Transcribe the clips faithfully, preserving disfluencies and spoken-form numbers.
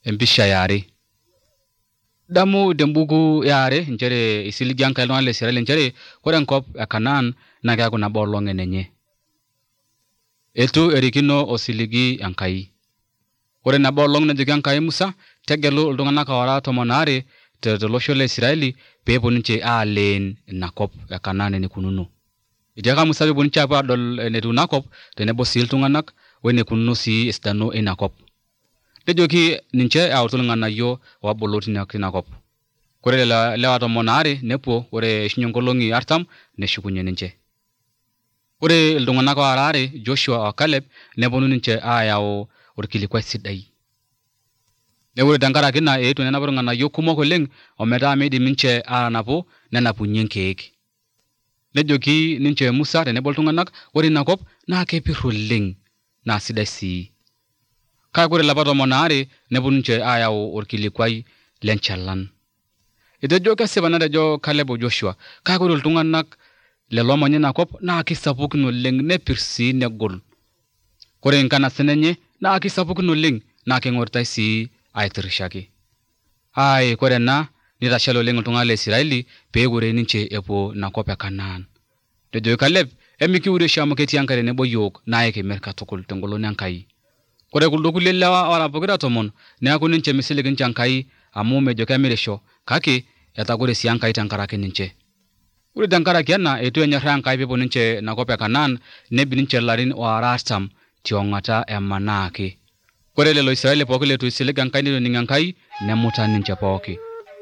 empisha yare damu dembuku yare njere isiligi Enkai iltung'anak le Israel njere kore enkop e Kanaan naa keeku nabo olong' enye. Etu erikino osiligi Enkai. Ore nabo olong' nejoki Enkai Musa tegelu iltung'anak oora tomon aare tolosho le Israeli peepuo ninche aaleen ina kop e Kanaan enikununo. Etiaka Musa peepuo ninche aapuo adol enetiu ina kop tenebo sii iltung'anak wenekununo sii esidano ina kop. Nejoki ninche eautu irng'anayio oobulu tina kop. Kore lelo lewa tomon aare nepuo, ore eishunye nkolong'i artam neshukunye ninche. Ore iltung'anak oora aare Joshua o Caleb neponu ninche aayau orkilikwai sidai. Neeku ore tenkaraki ina eetuo nenapu irng'anayio kumok oleng' ometaa meidim ninche aanapu nenapunye nkeek. Nejoki ninche Musa tenebo iltung'anak ore ina kop naa kepirr oleng' naa sidai sii. Kake ore lapa tomon aare neponu ninche aayau orkilikwai lenchalan. Etejo kesipa netejo Caleb o Joshua kake ore iltung'anak lelo oomanya ina kop naa kisapukin oleng' nepirr sii negol. Kore nkanasin enye naa kisapukin oleng' naa keng'oritai sii aitirishaki. Ai kore ena nitashal oleng' iltung'anak le Israeli peekure ninche epuo ina kop e Kanaan. Nejoki Caleb emikiure oshi amu ketii Enkai tenebo yiok naa aikimirr katukul tengolon Enkai. Kore kuldo kulie lewa oora pokira tomon neeku ninche misilig ninche Enkai amu mejo kemirisho kake etagore sii Enkai tenkaraki ninche. Ore tenkaraki ena etu enyorraa Enkai peepuo ninche ina kop e Kanaan nebik ninche ilarin oora artam tiong'ata emanaa ake. Kore lelo Israeli pookin letu isilig Enkai netu ening Enkai nemuta ninche pooki.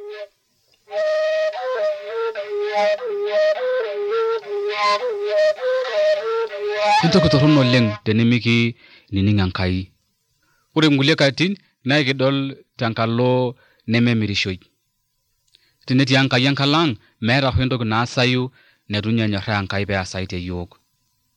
Entoki torrono oleng' tenemikining Enkai. Ore nkulie katitin naa kidol tenkalo nememirishoi. Tenetii Enkai enkalo ang' meeta hoo entoki naasayu netu ninye enyorraa Enkai peesayu te yiok.